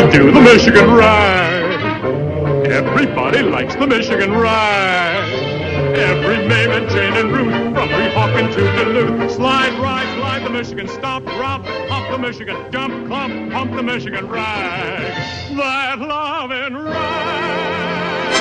to do the Michigan ride. Everybody likes the Michigan ride. Every Mame and Jane and Ruth, from Weehawken to Duluth. Slide, ride, glide the Michigan, stop, drop, hop the Michigan, jump, clump, pump the Michigan ride. That loving ride.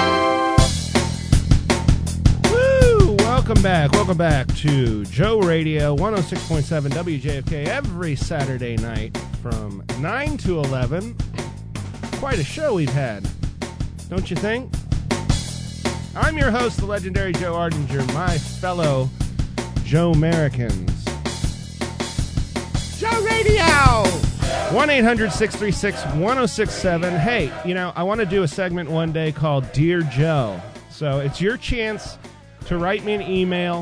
Woo! Welcome back to Joe Radio 106.7 WJFK every Saturday night from 9 to 11. Quite a show we've had, don't you think? I'm your host, the legendary Joe Ardinger, my fellow Joe Americans. Joe Radio! 1-800-636-1067. Hey, I want to do a segment one day called Dear Joe. So it's your chance to write me an email,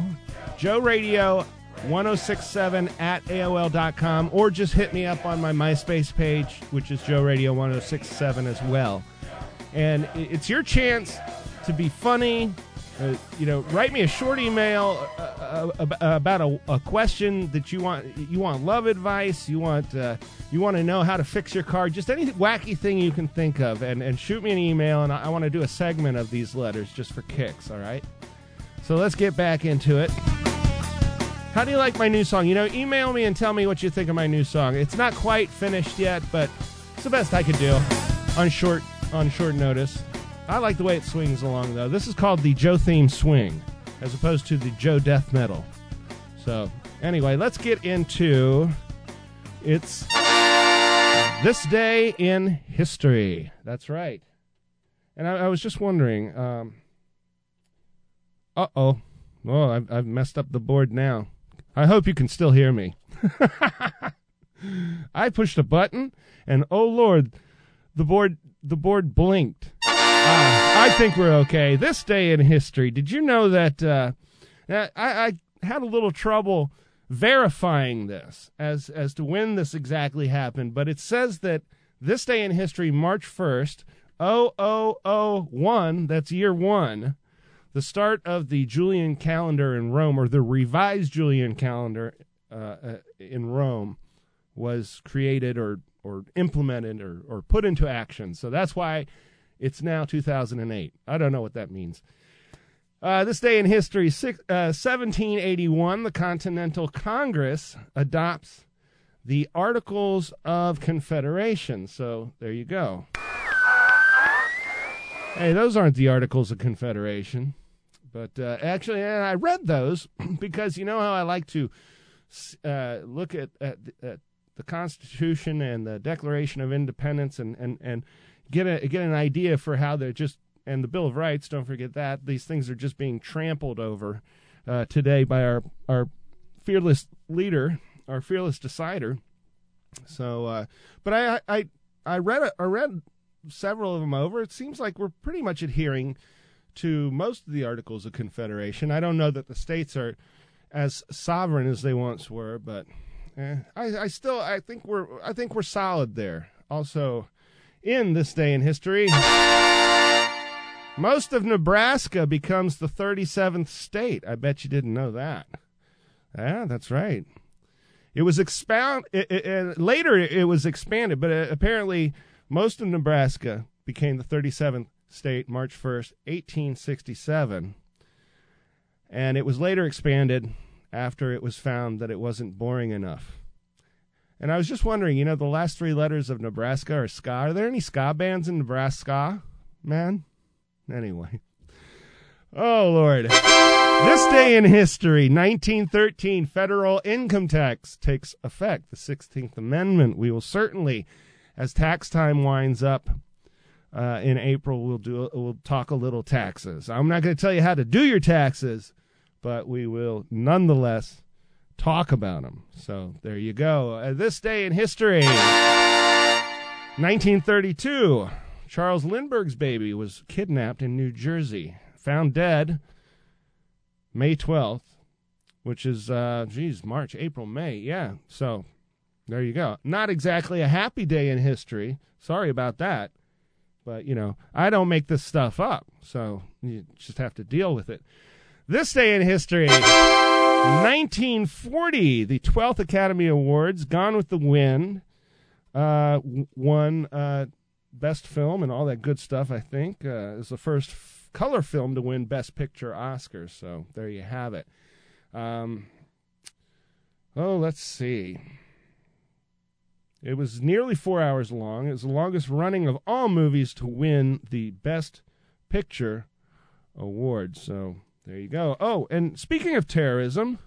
joeradio1067 at AOL.com, or just hit me up on my MySpace page, which is Joe Radio 1067 as well. And it's your chance to be funny. Write me a short email about a question that you want love advice, you want to know how to fix your car, just any wacky thing you can think of, and shoot me an email, and I want to do a segment of these letters just for kicks, all right? So let's get back into it. How do you like my new song? Email me and tell me what you think of my new song. It's not quite finished yet, but it's the best I could do on short notice. I like the way it swings along, though. This is called the Joe Theme Swing, as opposed to the Joe Death Metal. So, anyway, let's get into it's This Day in History. That's right. And I was just wondering, oh, I've messed up the board now. I hope you can still hear me. I pushed a button, and oh, Lord, the board blinked. I think we're okay. This day in history. Did you know that I had a little trouble verifying this as to when this exactly happened, but it says that this day in history, March 1st, 0001, that's year one, the start of the Julian calendar in Rome, or the revised Julian calendar in Rome, was created or implemented or put into action. So that's why it's now 2008. I don't know what that means. This day in history, 1781, the Continental Congress adopts the Articles of Confederation. So there you go. Hey, those aren't the Articles of Confederation. But actually, I read those because you know how I like to look at the Constitution and the Declaration of Independence and get an idea for how they're just, and the Bill of Rights, don't forget that. These things are just being trampled over today by our fearless leader, our fearless decider. So, but I read several of them over. It seems like we're pretty much adhering to most of the Articles of Confederation. I don't know that the states are as sovereign as they once were, but I think we're solid there. Also, in this day in history, most of Nebraska becomes the 37th state. I bet you didn't know that. Yeah, that's right. It was later it was expanded, but apparently most of Nebraska became the 37th state March 1st, 1867. And it was later expanded after it was found that it wasn't boring enough. And I was just wondering, the last three letters of Nebraska are ska. Are there any ska bands in Nebraska, man? Anyway. Oh, Lord. This day in history, 1913, federal income tax takes effect. The 16th Amendment. We will certainly, as tax time winds up in April, we'll talk a little taxes. I'm not going to tell you how to do your taxes, but we will nonetheless talk about them. So there you go. This day in history, 1932, Charles Lindbergh's baby was kidnapped in New Jersey, found dead May 12th, which is, March, April, May. Yeah, so there you go. Not exactly a happy day in history. Sorry about that. But, I don't make this stuff up, so you just have to deal with it. This day in history, 1940, the 12th Academy Awards, Gone with the Wind, won Best Film and all that good stuff, I think. Is the first color film to win Best Picture Oscars. So there you have it. Let's see. It was nearly 4 hours long. It was the longest running of all movies to win the Best Picture award. So there you go. Oh, and speaking of terrorism,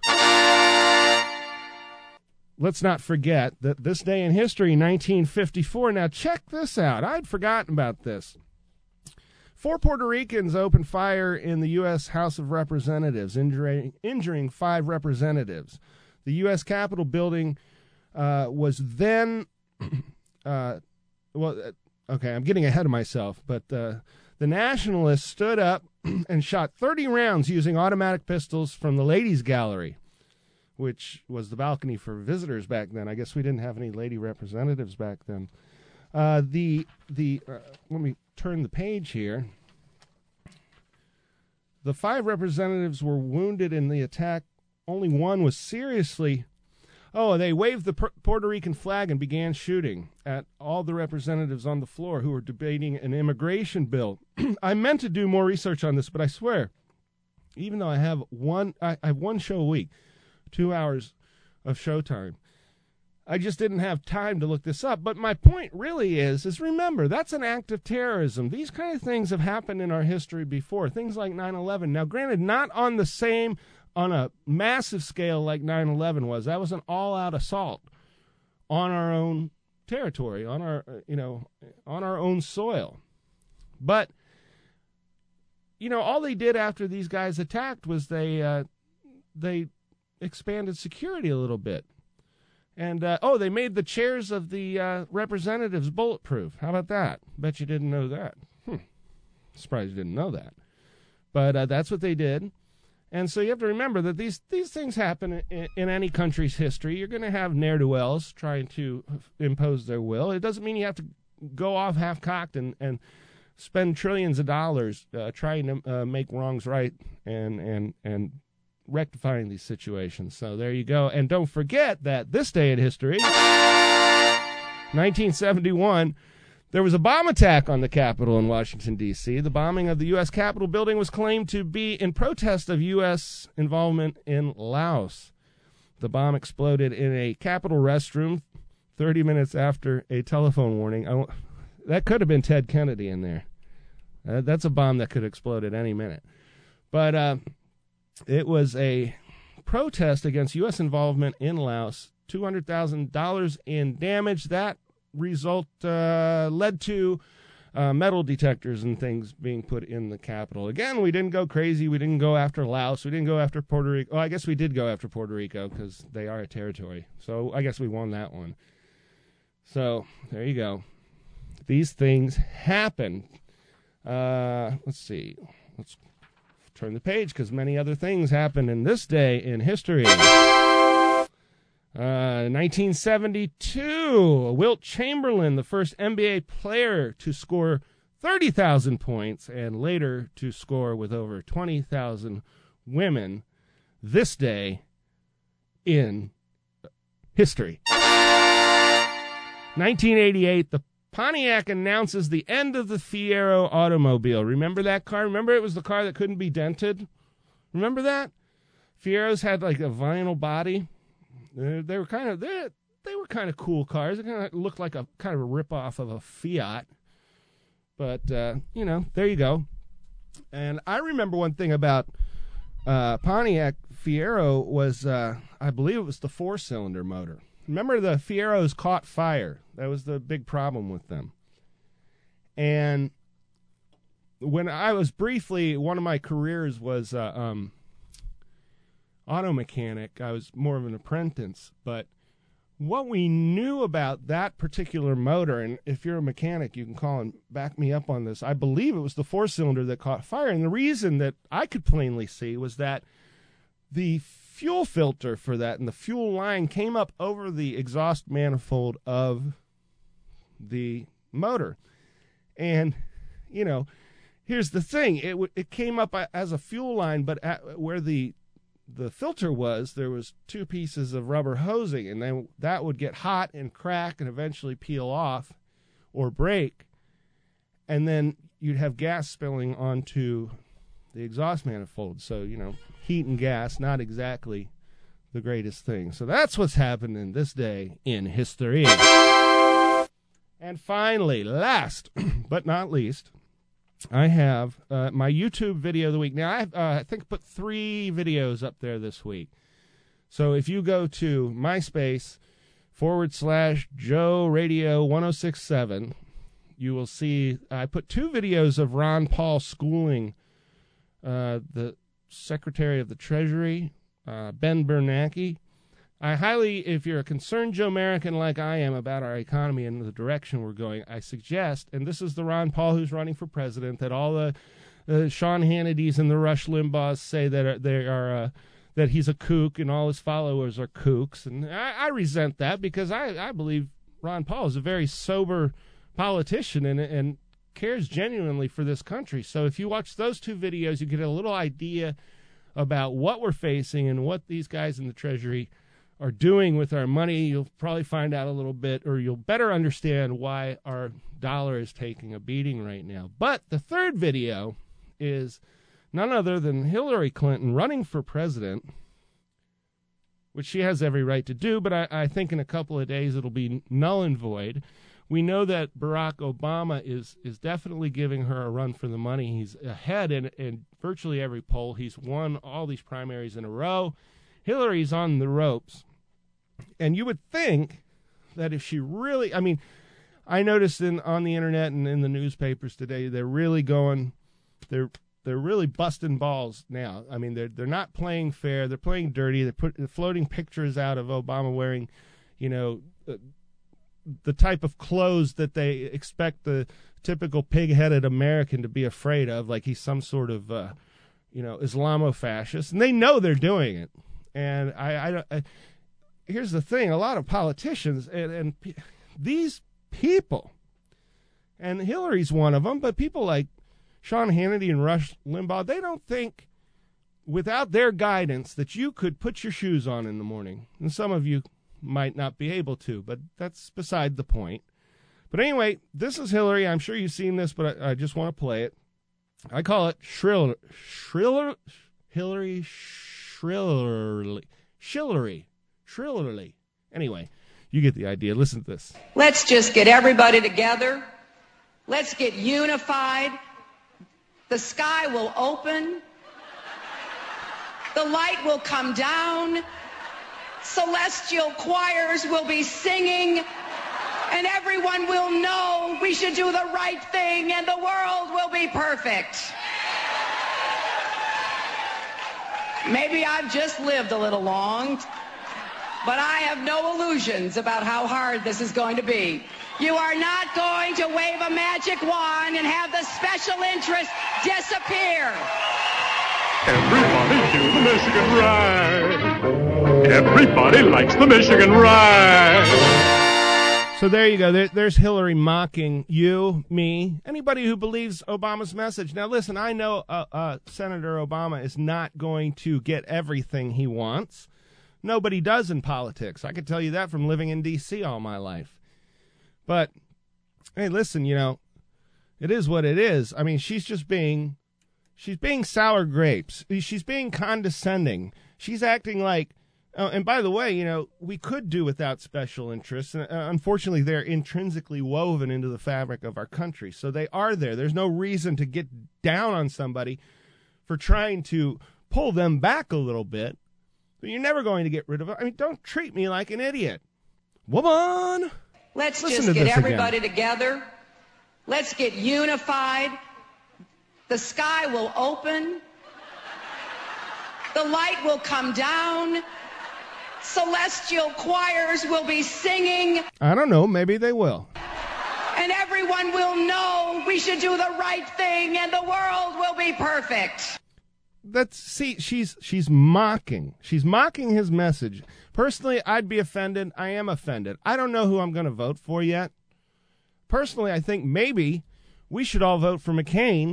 let's not forget that this day in history, 1954. Now check this out. I'd forgotten about this. 4 Puerto Ricans opened fire in the U.S. House of Representatives, injuring 5 representatives. The U.S. Capitol building was then, okay, I'm getting ahead of myself, but the Nationalists stood up and shot 30 rounds using automatic pistols from the ladies' gallery, which was the balcony for visitors back then. I guess we didn't have any lady representatives back then. Let me turn the page here. The 5 representatives were wounded in the attack. Only one was seriously... they waved the Puerto Rican flag and began shooting at all the representatives on the floor who were debating an immigration bill. I meant to do more research on this, but I swear, even though I have one show a week, 2 hours of showtime, I just didn't have time to look this up. But my point really is remember, that's an act of terrorism. These kind of things have happened in our history before, things like 9/11. Now, granted, not on a massive scale like 9/11 was. That was an all-out assault on our own territory, on our own soil. But, all they did after these guys attacked was they expanded security a little bit. And, they made the chairs of the representatives bulletproof. How about that? Bet you didn't know that. Surprised you didn't know that. But that's what they did. And so you have to remember that these things happen in any country's history. You're going to have ne'er-do-wells trying to impose their will. It doesn't mean you have to go off half-cocked and spend trillions of dollars trying to make wrongs right and rectifying these situations. So there you go. And don't forget that this day in history, 1971, there was a bomb attack on the Capitol in Washington, D.C. The bombing of the U.S. Capitol building was claimed to be in protest of U.S. involvement in Laos. The bomb exploded in a Capitol restroom 30 minutes after a telephone warning. That could have been Ted Kennedy in there. That's a bomb that could explode at any minute. But it was a protest against U.S. involvement in Laos. $200,000 in damage. That result led to metal detectors and things being put in the Capitol. Again, we didn't go crazy. We didn't go after Laos. We didn't go after Puerto Rico. Oh, I guess we did go after Puerto Rico because they are a territory. So I guess we won that one. So there you go. These things happen. Let's see. Let's turn the page because many other things happened in this day in history. 1972, Wilt Chamberlain, the first NBA player to score 30,000 points and later to score with over 20,000 women this day in history. 1988, the Pontiac announces the end of the Fiero automobile. Remember that car? Remember it was the car that couldn't be dented? Remember that? Fieros had like a vinyl body. They were kind of cool cars. They kind of looked like a kind of a ripoff of a Fiat. But there you go. And I remember one thing about Pontiac Fiero was I believe it was the 4-cylinder motor. Remember the Fieros caught fire. That was the big problem with them. And when I was briefly, one of my careers was auto mechanic. I was more of an apprentice. But what we knew about that particular motor, and if you're a mechanic, you can call and back me up on this. I believe it was the 4-cylinder that caught fire. And the reason that I could plainly see was that the fuel filter for that and the fuel line came up over the exhaust manifold of the motor. And, here's the thing. It came up as a fuel line, but where the the filter was, there was two pieces of rubber hosing, and then that would get hot and crack and eventually peel off or break, and then you'd have gas spilling onto the exhaust manifold. So, heat and gas, not exactly the greatest thing. So that's what's happening this day in history. And finally, last but not least, I have my YouTube video of the week. Now, I think put 3 videos up there this week. So if you go to MySpace /Joe Radio 1067, you will see I put 2 videos of Ron Paul schooling the Secretary of the Treasury, Ben Bernanke. I highly, if you're a concerned Joe American like I am about our economy and the direction we're going, I suggest, and this is the Ron Paul who's running for president, that all the Sean Hannitys and the Rush Limbaughs say that that he's a kook and all his followers are kooks, and I resent that because I believe Ron Paul is a very sober politician and cares genuinely for this country. So if you watch those 2 videos, you get a little idea about what we're facing and what these guys in the Treasury are doing with our money. You'll probably find out a little bit, or you'll better understand why our dollar is taking a beating right now. But the 3rd video is none other than Hillary Clinton running for president, which she has every right to do, but I think in a couple of days it'll be null and void. We know that Barack Obama is definitely giving her a run for the money. He's ahead in virtually every poll. He's won all these primaries in a row. Hillary's on the ropes. And you would think that if she really, I noticed on the internet and in the newspapers today, they're really busting balls now. They're not playing fair. They're playing dirty. They're floating pictures out of Obama wearing, the type of clothes that they expect the typical pig-headed American to be afraid of, like he's some sort of, Islamofascist. And they know they're doing it. And here's the thing, a lot of politicians and these people, and Hillary's one of them, but people like Sean Hannity and Rush Limbaugh, they don't think without their guidance that you could put your shoes on in the morning. And some of you might not be able to, but that's beside the point. But anyway, this is Hillary. I'm sure you've seen this, but I just want to play it. I call it Hillary Shrillerly. Anyway, you get the idea. Listen to this. Let's just get everybody together. Let's get unified. The sky will open. The light will come down. Celestial choirs will be singing. And everyone will know we should do the right thing and the world will be perfect. Maybe I've just lived a little long, but I have no illusions about how hard this is going to be. You are not going to wave a magic wand and have the special interest disappear. Everybody do the Michigan ride. Everybody likes the Michigan ride. So there you go. There's Hillary mocking you, me, anybody who believes Obama's message. Now, listen, I know Senator Obama is not going to get everything he wants. Nobody does in politics. I can tell you that from living in D.C. all my life. But, hey, listen, it is what it is. She's being sour grapes. She's being condescending. She's acting like, and by the way, we could do without special interests. Unfortunately, they're intrinsically woven into the fabric of our country. So they are there. There's no reason to get down on somebody for trying to pull them back a little bit. But you're never going to get rid of it. Don't treat me like an idiot. Woman! Let's just get everybody together. Let's get unified. The sky will open. The light will come down. Celestial choirs will be singing. I don't know. Maybe they will. And everyone will know we should do the right thing and the world will be perfect. She's mocking. She's mocking his message. Personally, I'd be offended. I am offended. I don't know who I'm going to vote for yet. Personally, I think maybe we should all vote for McCain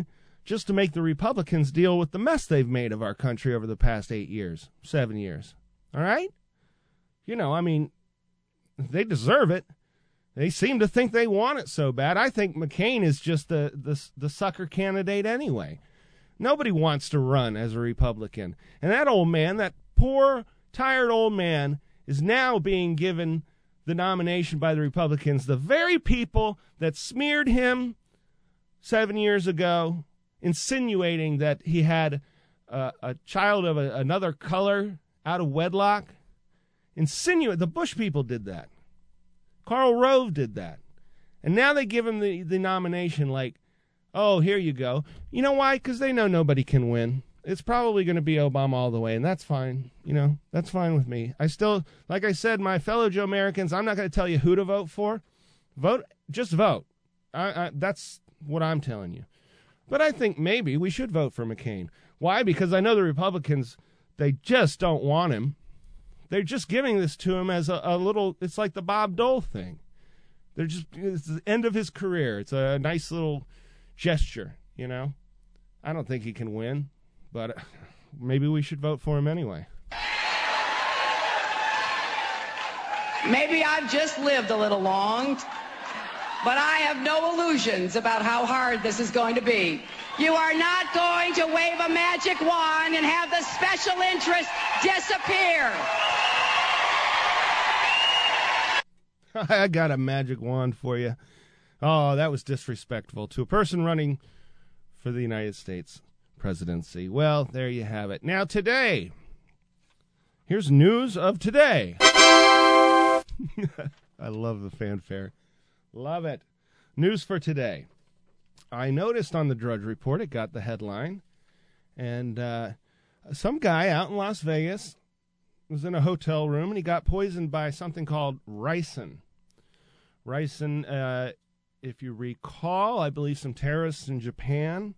just to make the Republicans deal with the mess they've made of our country over the past 8 years, 7 years. All right? You know, I mean, they deserve it. They seem to think they want it so bad. I think McCain is just the sucker candidate anyway. Nobody wants to run as a Republican. And that old man, that poor, tired old man, is now being given the nomination by the Republicans. The very people that smeared him 7 years ago, insinuating that he had a child of another color out of wedlock. The Bush people did that. Karl Rove did that. And now they give him the nomination like, oh, here you go. You know why? Because they know nobody can win. It's probably going to be Obama all the way, and that's fine. You know, that's fine with me. I still, like I said, my fellow Joe Americans, I'm not going to tell you who to vote for. Just vote. That's what I'm telling you. But I think maybe we should vote for McCain. Why? Because I know the Republicans, they just don't want him. They're just giving this to him as a little, it's like the Bob Dole thing. It's the end of his career. It's a nice little gesture, you know. I don't think he can win, but maybe we should vote for him anyway. Maybe I've just lived a little long, but I have no illusions about how hard this is going to be. You are not going to wave a magic wand and have the special interest disappear. I got a magic wand for you. Oh, that was disrespectful to a person running for the United States presidency. Well, there you have it. Now, today, here's news of today. I love the fanfare. Love it. News for today. I noticed on the Drudge Report, it got the headline, and some guy out in Las Vegas was in a hotel room, and he got poisoned by something called ricin. Ricin, if you recall, I believe some terrorists in Japan,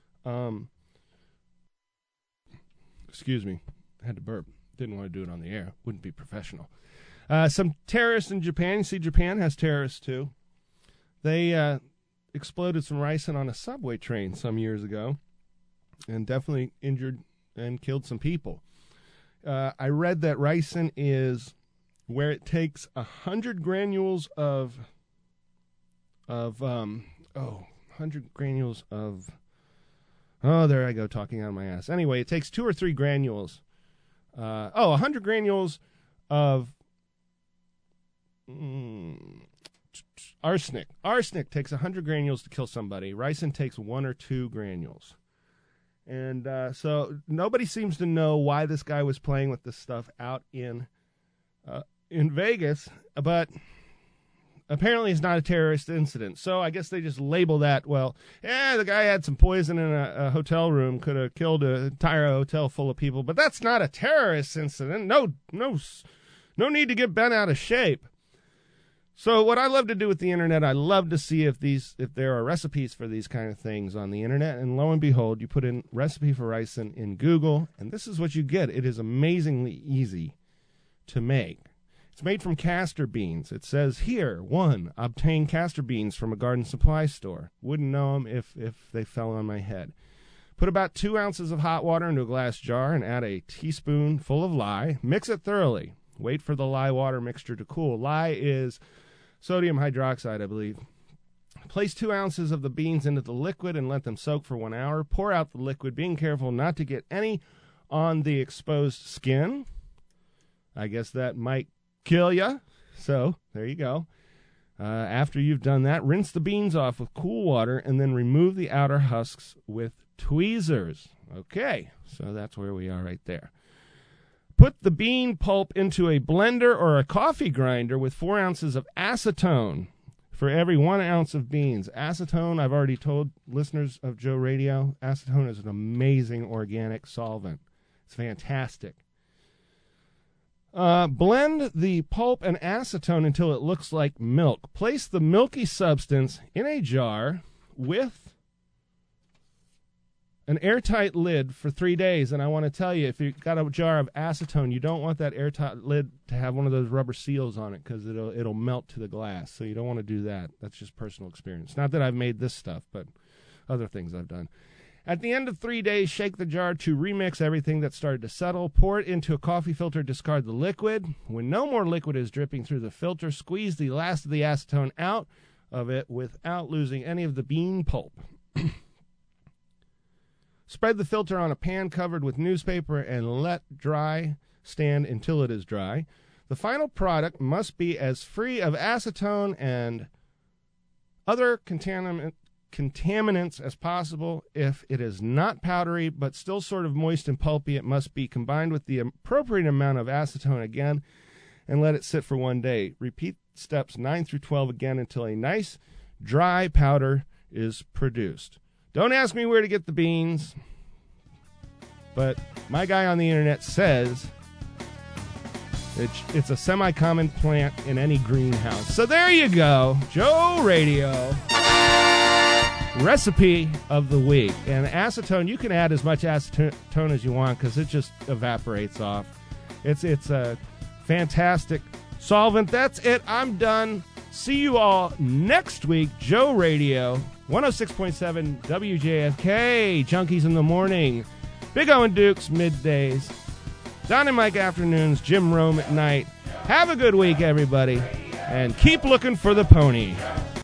excuse me, I had to burp. Didn't want to do it on the air. Wouldn't be professional. Some terrorists in Japan, you see Japan has terrorists too. They exploded some ricin on a subway train some years ago and definitely injured and killed some people. I read that ricin is where it takes 100 granules of 100 granules of, there I go talking out of my ass. Anyway, it takes 2 or 3 granules. 100 granules of arsenic. Arsenic takes 100 granules to kill somebody. Ricin takes 1 or 2 granules. And so nobody seems to know why this guy was playing with this stuff out in Vegas, but apparently it's not a terrorist incident. So I guess they just label that, well, the guy had some poison in a hotel room, could have killed an entire hotel full of people, but that's not a terrorist incident. No need to get bent out of shape. So what I love to do with the internet, I love to see if there are recipes for these kind of things on the internet, and lo and behold, you put in recipe for ricin in Google, and this is what you get. It is amazingly easy to make. It's made from castor beans. It says here, 1, obtain castor beans from a garden supply store. Wouldn't know them if they fell on my head. Put about 2 ounces of hot water into a glass jar and add a teaspoonful of lye. Mix it thoroughly. Wait for the lye water mixture to cool. Lye is sodium hydroxide, I believe. Place 2 ounces of the beans into the liquid and let them soak for 1 hour. Pour out the liquid, being careful not to get any on the exposed skin. I guess that might kill you. So, there you go. After you've done that, rinse the beans off with cool water and then remove the outer husks with tweezers. Okay, so that's where we are right there. Put the bean pulp into a blender or a coffee grinder with 4 ounces of acetone for every 1 ounce of beans. Acetone, I've already told listeners of Joe Radio, acetone is an amazing organic solvent. It's fantastic. Blend the pulp and acetone until it looks like milk. Place the milky substance in a jar with an airtight lid for 3 days. And I want to tell you, if you've got a jar of acetone, you don't want that airtight lid to have one of those rubber seals on it because it'll melt to the glass. So you don't want to do that. That's just personal experience. Not that I've made this stuff, but other things I've done. At the end of 3 days, shake the jar to remix everything that started to settle. Pour it into a coffee filter, discard the liquid. When no more liquid is dripping through the filter, squeeze the last of the acetone out of it without losing any of the bean pulp. Spread the filter on a pan covered with newspaper and let dry stand until it is dry. The final product must be as free of acetone and other contaminants as possible. If it is not powdery but still sort of moist and pulpy, it must be combined with the appropriate amount of acetone again and let it sit for 1 day. Repeat steps 9 through 12 again until a nice dry powder is produced. Don't ask me where to get the beans, but my guy on the internet says it's a semi-common plant in any greenhouse. So there you go, Joe Radio. Recipe of the week. And acetone, you can add as much acetone as you want because it just evaporates off. It's a fantastic solvent. That's it. I'm done. See you all next week. Joe Radio, 106.7 WJFK, Junkies in the morning. Big O and Dukes middays. Don and Mike afternoons. Jim Rome at night. Have a good week, everybody. And keep looking for the pony.